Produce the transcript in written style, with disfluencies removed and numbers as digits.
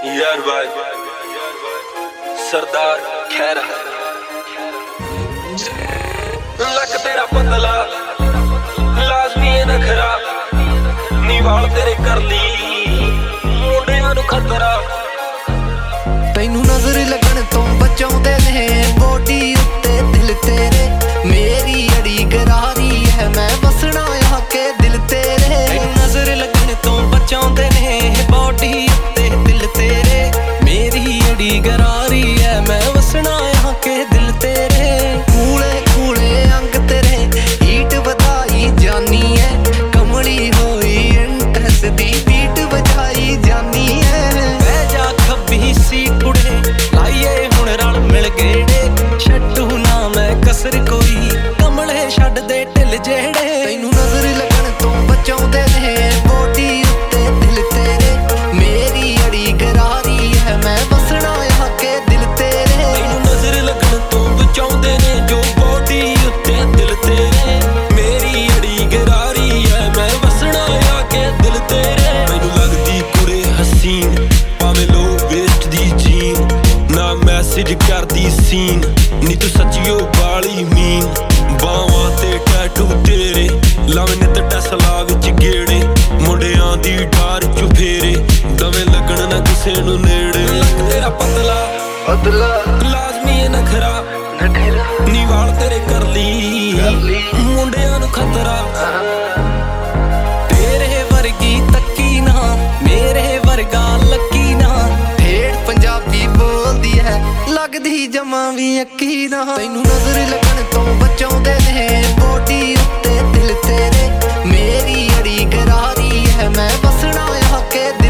यार भाई सरदार खैरा लक तेरा पतला लाजमी है नखरा नी वाल तेरे कर ली मुंडियां नू खतरा तैनू नजर लगन तो बचाउंदे ने बॉडी उत्ते दिल तेरे मेरी अड़ी गरारी है मैं बसना यहाँ के दिल तेरे तैनू नजर लगन तो बचाउंदे ने बॉडी उत्ते दिल तेरे मेरी अड़ी गरारी है मैं बसना यहाँ के दिल तेरे कूले कूले अंग तेरे हीट बधाई जानी है कमली होई इंटेंस दी बीट बजाई जानी है बह जा खब्बी सी कुड़े लाइए हुण रल मिल गेड़े छड्डू ना मैं कसर कोई कमले छड्ड दे ढिल जेड़े तैनू नजर लगन तो बचाउंदे ने बॉडी उत्ते दिल तेरे मेरी अड़ी गरारी है मैं बसना यहाँ के दिल तेरे तैनू नजर लगन तो बचाउंदे ने जो बॉडी उत्ते दिल तेरे मेरी अड़ी गरारी है मैं बसना यहाँ के दिल तेरे मैनू लगदी कुड़े हसीन भावें लो वेस्ट दी जीन ना मैसेज करदी सीन नी तू सच्चियो बाली मीन बावां ते टैटू तेरे लावें ते टैसला विच गेड़े मुंडियां दी डार चु फेरे दवे लगन ना किसे नू नेड़े लक तेरा पतला अदला लाजमी है नखरा नी वाल तेरे कर ली मुंडियां नू खतरा तेरे वर्गी तक्की ना मेरे वर्गा लकी ना ठेड़ पंजाबी बोलदी है लगदी जमा भी अक्की ना तैनू नजर लगन तो बचाउंदे ने बॉडी उत्ते दिल तेरे मेरी अड़ी गरारी है मैं बसना यहाँ के